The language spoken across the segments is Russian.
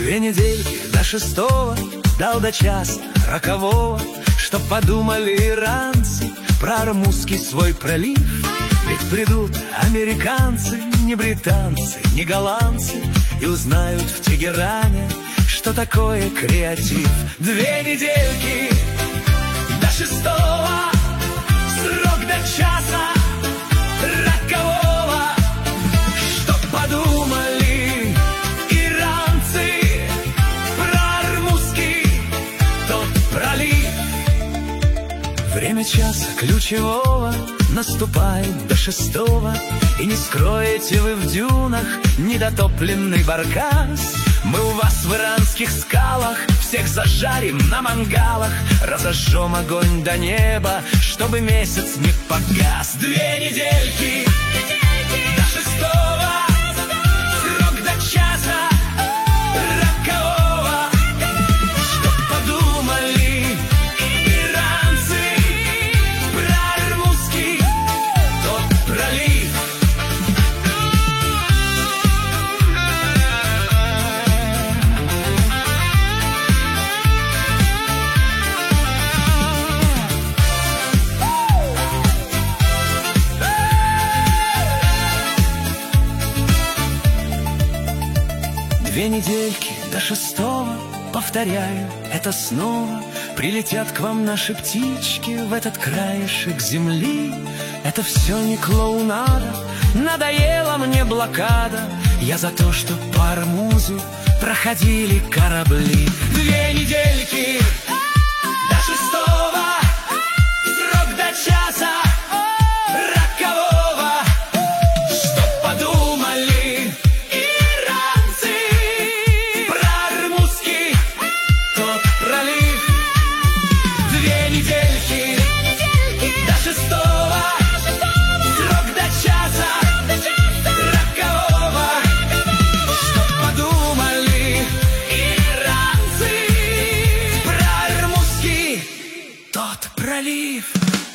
2 недельки до 6-го, дал до часа рокового, чтоб подумали иранцы про Ормузский свой пролив. Ведь придут американцы, не британцы, не голландцы, и узнают в Тегеране, что такое креатив. 2 недельки до 6-го, срок до часа рокового, что подумали иранцы про Ормузский тот пролив. Время часа ключевого наступает до 6-го, и не скроете вы в дюнах недотопленный баркас. Мы у вас в иранских скалах всех зажарим на мангалах, разожжем огонь до неба, чтобы месяц не погас. 2 недельки до 6-го, срок до часа рокового, что подумали иранцы про Ормузский тот пролив. Две недельки до 6-го, повторяю, это снова прилетят к вам наши птички в этот краешек земли. Это все не клоунада, надоела мне блокада. Я за то, что по Ормузу проходили корабли. 2 недельки до 6-го, срок до часа рокового, что подумали иранцы про Ормузский тот пролив. 2 недельки до 6-го, срок до часа рокового, что подумали иранцы про Ормузский тот пролив.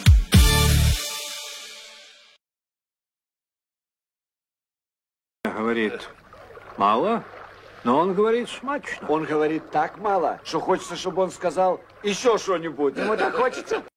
Говорит, мало, но он говорит смачно. Он говорит так мало, что хочется, чтобы он сказал еще что-нибудь. Ему так хочется.